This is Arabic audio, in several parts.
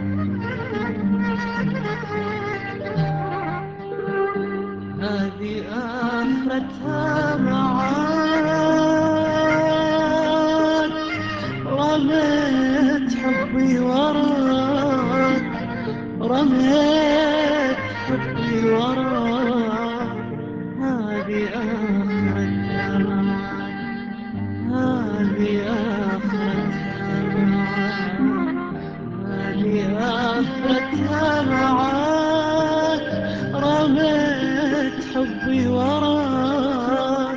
هذه آخرتها معاك، رميت حبي وراك، رميت حبي وراك. هذه آخرتها معاك، هذه آخرتها معاك، هذه آخرتها معاك. رميت حبي وراك،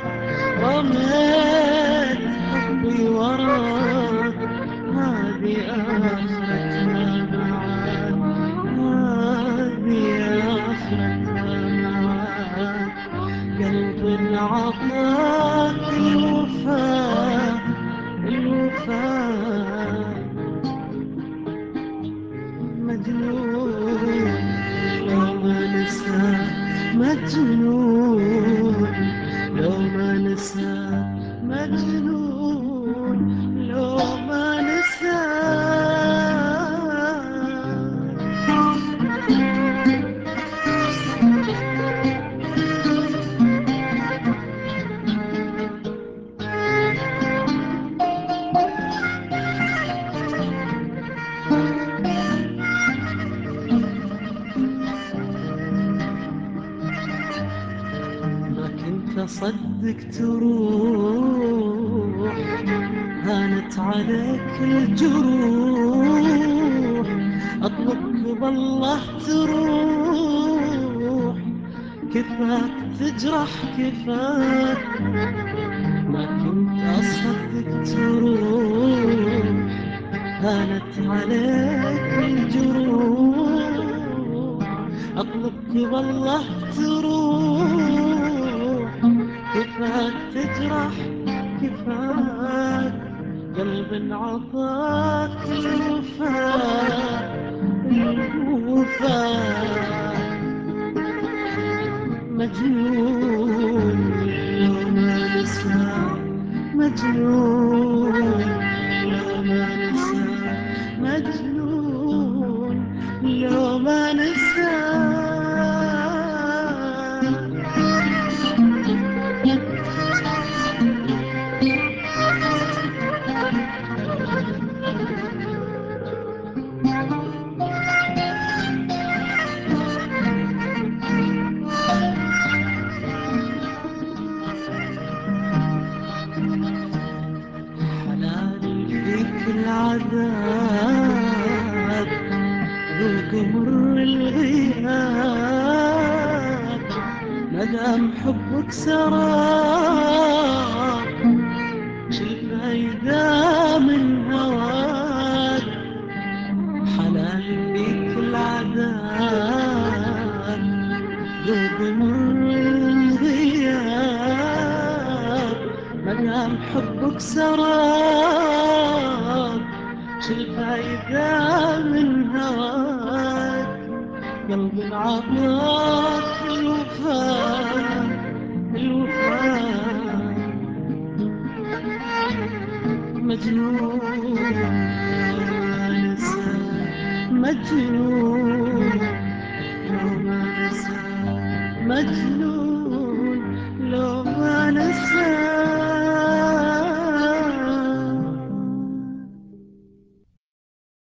رميت حبي وراك. هذه آخرتها معاك، هذه آخرتها معاك. قلب عطاك الوفاء، الوفاء. مجنون لو ما نسى، مجنون لو ما نسى، مجنون لو ما نسى. ما كنت أصدق تروح، هانت عليك الجروح. أطلبك بالله تروح، كفاك تجرح كفاك. ما كنت أصدق تروح، هانت عليك الجروح. أطلبك بالله تروح، كفاك تجرح كفاك. قلب عطاك الوفاء، الوفاء. مجنون لو ما نسى، مجنون لو ما نسى، مجنون لو ما نسى. حلال فيك العذاب، ذوق مر الغياب. مدام حبك سراب، شو الفايدة من هواك؟ حلال فيك العذاب، ذوق مر الغياب. مدام حبك سراب، شو الفايدة من هواك؟ قلب عطاك الوفاء، الوفاء. مجنون لو ما نسى، مجنون لو ما نسى، مجنون